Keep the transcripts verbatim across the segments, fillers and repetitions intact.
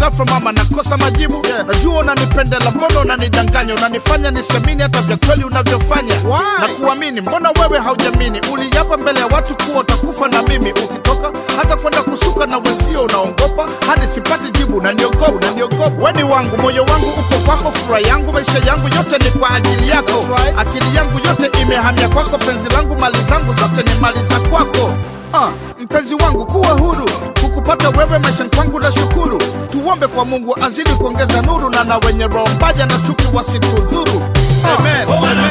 ghafla mama nakosa majibu. yeah. Najua unanipendela, mbona unanidanganya, unanifanya nisemini hata vya kweli unavyofanya. Na kuamini, mbona wewe haujamini? Uliapa mbele ya watu kuwa utakufa na mimi, ukitoka hata kwenda kusuka na wenzio unaongopa. Hadi sipati jibu, unaniogopa, unaniogopa. Weni wangu, moyo wangu upo kwako, furaha yangu, maisha yangu yote ni kwa ajili yako. right. Akili yangu yote imehamia kwako, penzi langu, mali zangu zote ni mali za kwako. Uh, mpenzi wangu kuwa huru, kukupata wewe maishani kwangu na shukuru. Tuombe kwa Mungu azidi kuongeza nuru, na na wenye roho mbaya na chuki wasitudhuru. uh, Amen.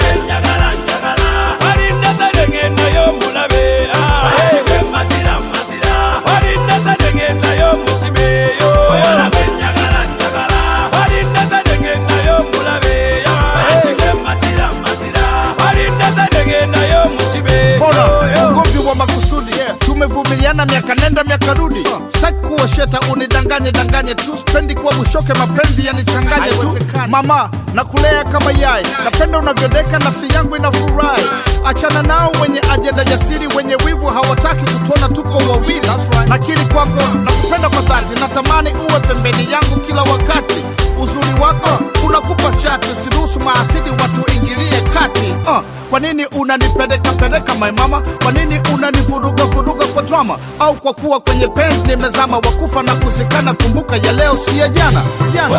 Tumevumiliana miaka nenda miaka rudi. uh. Sitaki kuwa sheta unidanganye danganye tu, spendi kuwa bushoke mapenzi yanichanganye tu. Mama nakulea kama yai, napenda unavyodeka, nafsi yangu inafurahi. Achana nao wenye ajenda jasiri, wenye wivu hawataki kutuona tuko wawili. right. Nakiri kwako nakupenda kwa dhati, natamani uwe pembeni yangu kila wakati. Uzuri wako unakupa chati, siruhusu maasidi watu ingilie kati. uh. Kwa nini unanipeleka peleka my mama? Kwa nini unanivuruga vuruga kwa drama? Au kwa kuwa kwenye penzi nimezama, wakufa na kuzikana, kumbuka ya leo si ya jana. Jana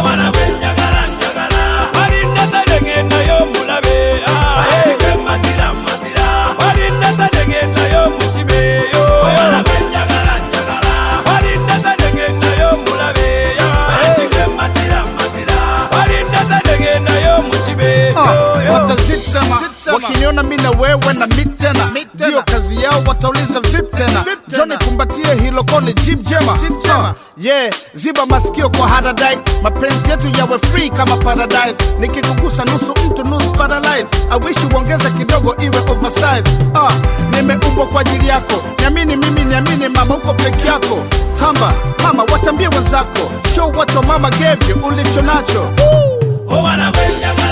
wakiniona mimi na wewe na meet tena, ndio kazi yao, watauliza vip tena. Johnny kumbatie hilo koni jib jema. uh, Yeah, ziba masikio kwa haradai, mapenzi yetu yawe free kama paradise. Nikikugusa nusu mtu nusu paralyze, I wish uongeze kidogo iwe oversize. uh, Nimeumbwa kwa ajili yako, niamini mimi, niamini mama, uko peke yako. Tamba mama, watambie wenzako, show what your mama gave you, ulicho nacho. Oh,